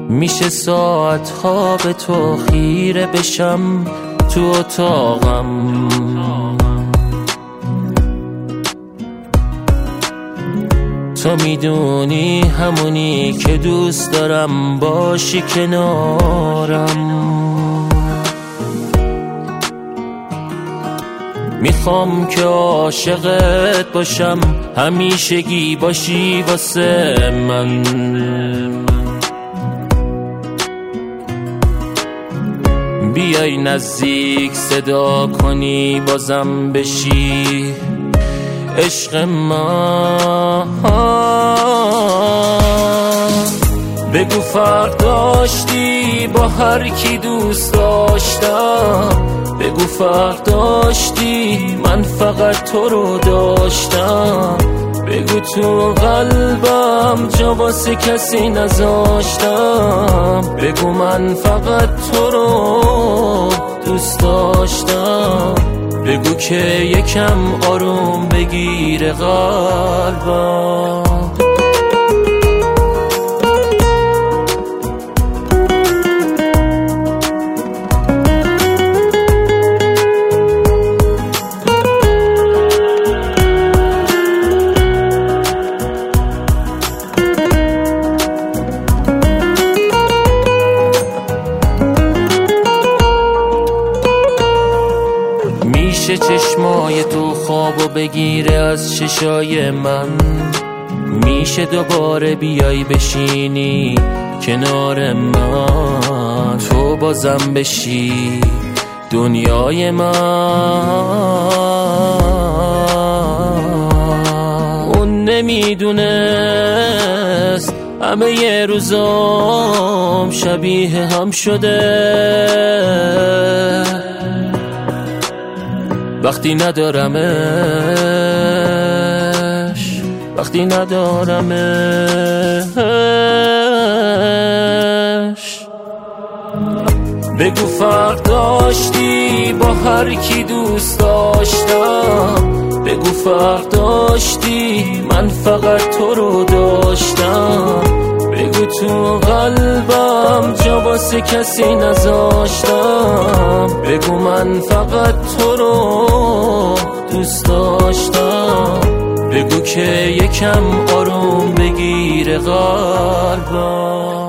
میشه ساعتها به تو خیره بشم تو اتاقم. تو میدونی همونی که دوست دارم باشی کنارم. میخوام که عاشقت باشم، همیشگی باشی واسه من. بیای نزدیک صدا کنی بازم بشی عشق من. بگو فرق داشتی با هر کی دوست داشتم، بگو فرق داشتی من فقط تو رو داشتم، بگو تو قلبم جا واسه کسی نذاشتم، بگو من فقط تو رو دوست داشتم، بگو که یکم آروم بگیره قلبم. میشه چشمای تو خوابو بگیره از چشای من، میشه دوباره بیای بشینی کنار من، تو بازم بشی دنیای من. اون نمیدونست همه ی روزام شبیه هم شده وقتی ندارمش، وقتی ندارمش. بگو فرق داشتی با هر کی دوست داشتم، بگو فرق داشتی من فقط تو رو داشتم، بگو تو قلبم جا واسه کسی نذاشتم، بگو من فقط تو رو دوست داشتم، بگو که یکم آروم بگیره قلبم.